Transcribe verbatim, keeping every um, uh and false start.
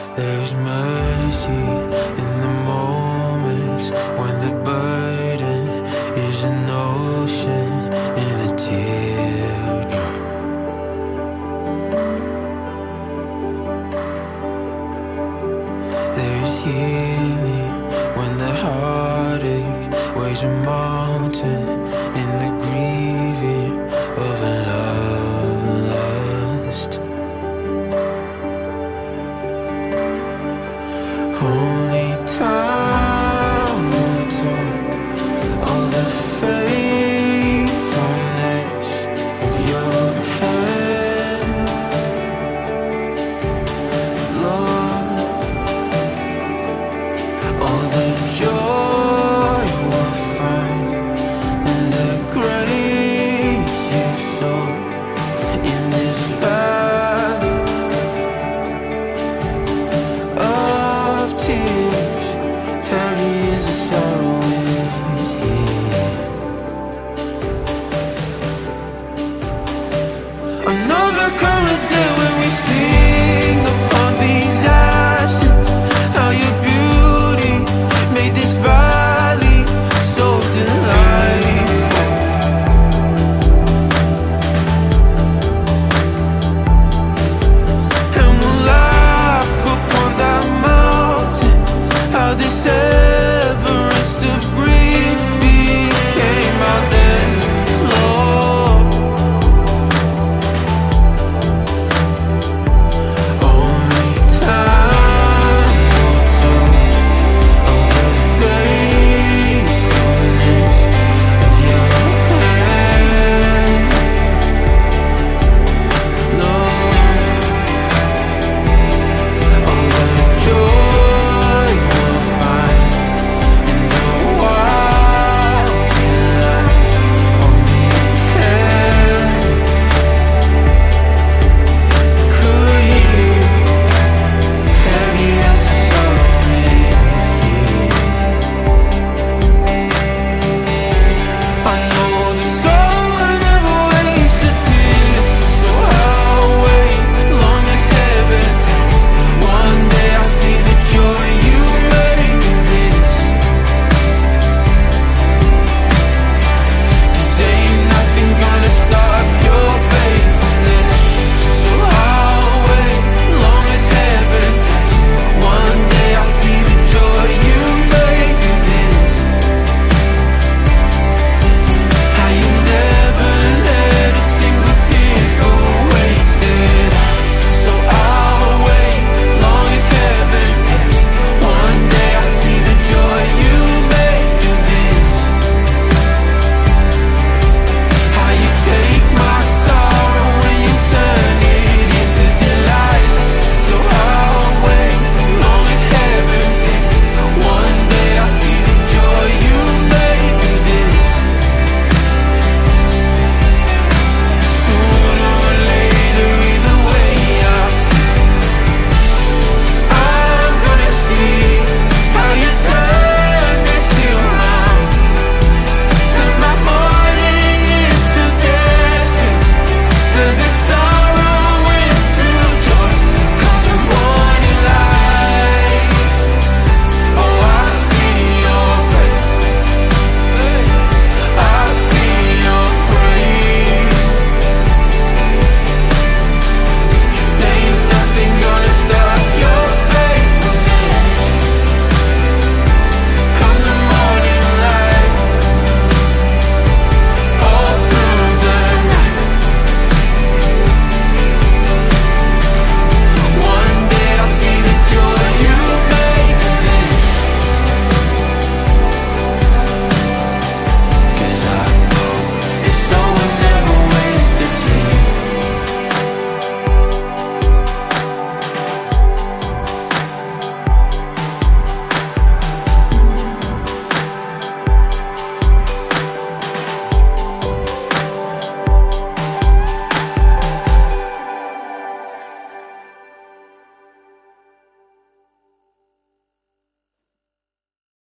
There's mercy in the moments when the burden is an ocean in a teardrop. There's healing when the heartache weighs a mountain in the grieving of a love lost. Only time will tell all the faithfulness of your hand, Lord. All the joy we'll find and the grace you sow in this valley of tears, heavy as the sorrow is here. I know there'll come a day when we see